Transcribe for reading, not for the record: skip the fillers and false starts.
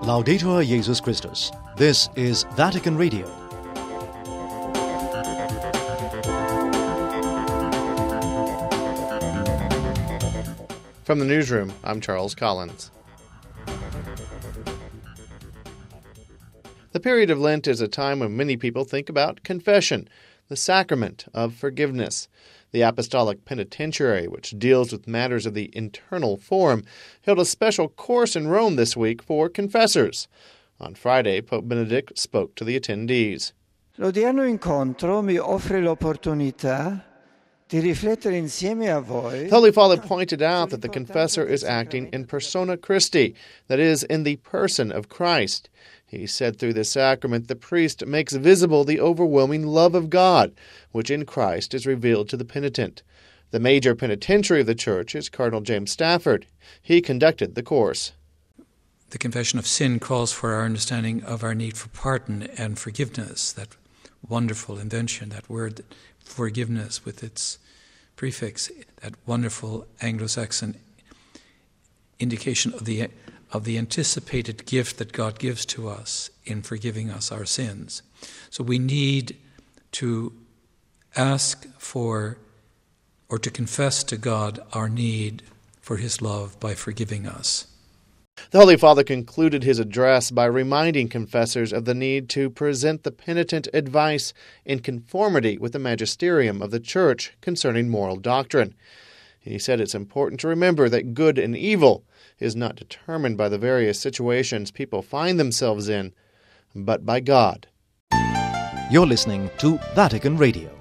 Laudetur Jesus Christus. This is Vatican Radio. From the newsroom, I'm Charles Collins. The period of Lent is a time when many people think about confession, the sacrament of forgiveness. The Apostolic Penitentiary, which deals with matters of the internal form, held a special course in Rome this week for confessors. On Friday, Pope Benedict spoke to the attendees. L'odierno incontro mi offre l'opportunità di riflettere insieme a voi. The Holy Father pointed out that the confessor is acting in persona Christi, that is, in the person of Christ. He said through this sacrament the priest makes visible the overwhelming love of God, which in Christ is revealed to the penitent. The major penitentiary of the Church is Cardinal James Stafford. He conducted the course. The confession of sin calls for our understanding of our need for pardon and forgiveness, that wonderful invention, that word forgiveness with its prefix, that wonderful Anglo-Saxon indication of the anticipated gift that God gives to us in forgiving us our sins. So we need to ask for or to confess to God our need for His love by forgiving us. The Holy Father concluded his address by reminding confessors of the need to present the penitent advice in conformity with the magisterium of the Church concerning moral doctrine. He said it's important to remember that good and evil is not determined by the various situations people find themselves in, but by God. You're listening to Vatican Radio.